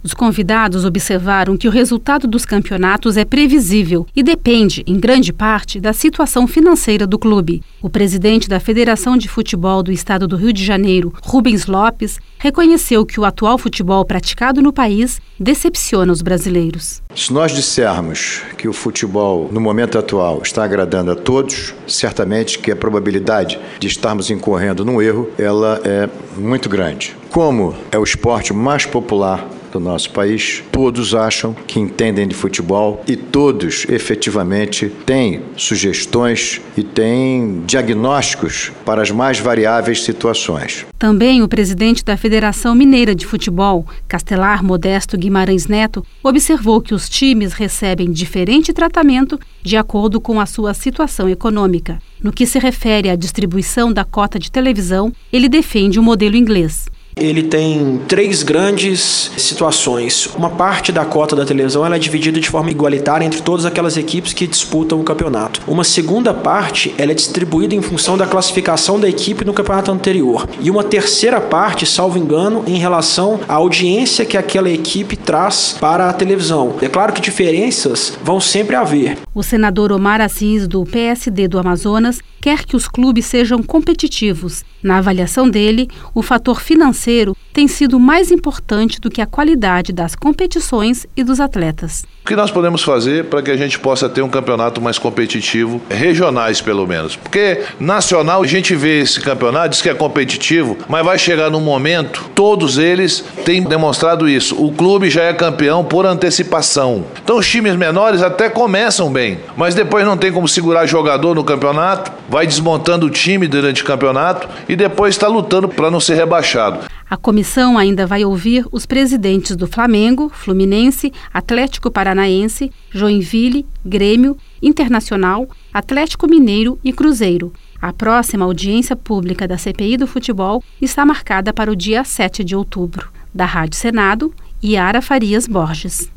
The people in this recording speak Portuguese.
Os convidados observaram que o resultado dos campeonatos é previsível e depende, em grande parte, da situação financeira do clube. O presidente da Federação de Futebol do Estado do Rio de Janeiro, Rubens Lopes, reconheceu que o atual futebol praticado no país decepciona os brasileiros. Se nós dissermos que o futebol, no momento atual, está agradando a todos, certamente que a probabilidade de estarmos incorrendo num erro, ela é muito grande. Como é o esporte mais popular do nosso país, todos acham que entendem de futebol e todos efetivamente têm sugestões e têm diagnósticos para as mais variáveis situações. Também o presidente da Federação Mineira de Futebol, Castelar Modesto Guimarães Neto, observou que os times recebem diferente tratamento de acordo com a sua situação econômica. No que se refere à distribuição da cota de televisão, ele defende o modelo inglês. Ele tem 3 grandes situações. Uma parte da cota da televisão ela é dividida de forma igualitária entre todas aquelas equipes que disputam o campeonato. Uma segunda parte ela é distribuída em função da classificação da equipe no campeonato anterior. E uma terceira parte, salvo engano, em relação à audiência que aquela equipe traz para a televisão. É claro que diferenças vão sempre haver. O senador Omar Aziz, do PSD do Amazonas, quer que os clubes sejam competitivos. Na avaliação dele, o fator financeiro tem sido mais importante do que a qualidade das competições e dos atletas. O que nós podemos fazer para que a gente possa ter um campeonato mais competitivo, regionais pelo menos? Porque nacional a gente vê esse campeonato, diz que é competitivo, mas vai chegar num momento, todos eles têm demonstrado isso. O clube já é campeão por antecipação. Então os times menores até começam bem, mas depois não tem como segurar jogador no campeonato, vai desmontando o time durante o campeonato e depois está lutando para não ser rebaixado. A comissão ainda vai ouvir os presidentes do Flamengo, Fluminense, Atlético Paranaense, Joinville, Grêmio, Internacional, Atlético Mineiro e Cruzeiro. A próxima audiência pública da CPI do futebol está marcada para o dia 7 de outubro. Da Rádio Senado, Yara Farias Borges.